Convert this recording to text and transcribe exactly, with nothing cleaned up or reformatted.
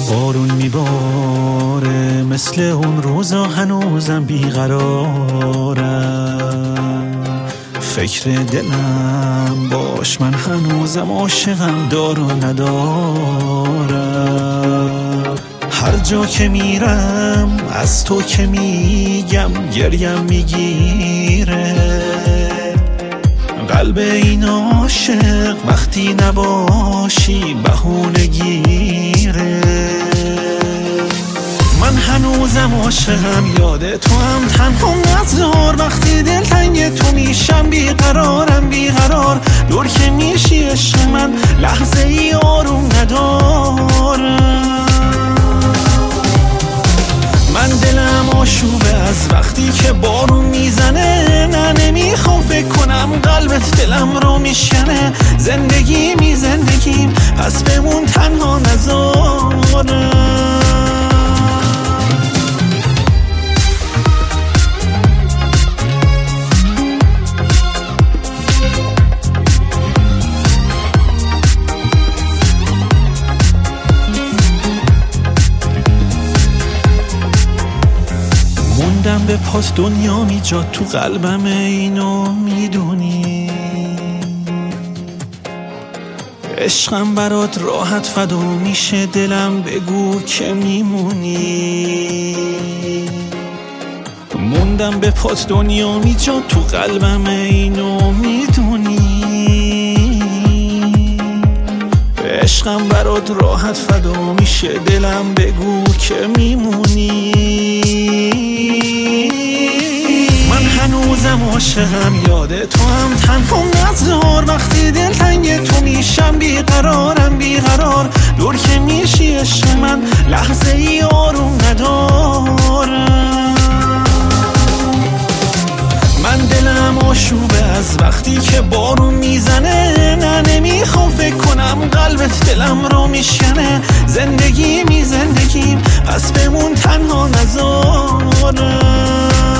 بارون میباره مثل اون روزا هنوزم بیقرارم، فکر دلم باش من هنوزم عاشقم دار و ندارم. هر جا که میرم از تو که میگم گریم میگیره، قلب این عاشق وقتی نباشی بهونه گیره. من هنوزم عاشقم یاد تو هم تنها نذار، وقتی دل تنگ تو میشم بیقرارم بیقرار، دور که میشی عشق من لحظه ای آروم ندارم. من دلم آشوبه از وقتی که بارون میزنه، نه نمیخوام فکر کنم قلبت دلم رو میشکنه. زندگی می زندگیم پس بمون تنها نذارم. موندم به پاس دنیا میجاد تو قلبم اینو میدونی، عشقم برات راحت فدا میشه دلم بگو که میمونی. موندم به پاس دنیا میجاد تو قلبم اینو میدونی، عشقم برات راحت فدا میشه دلم بگو که میمونی. من هنوزم عاشقم یاد تو هم تنها نذار، وقتی دل تنگ تو میشم بیقرارم بیقرار، دور که میشی عشق من لحظه ای آروم ندارم. من دلم آشوبه از وقتی که بارون میزنه، نه نمیخوام فکر کنم قلبت دلم رو میشکنه. زندگی می زندگیم پس بمون تنها نذارم.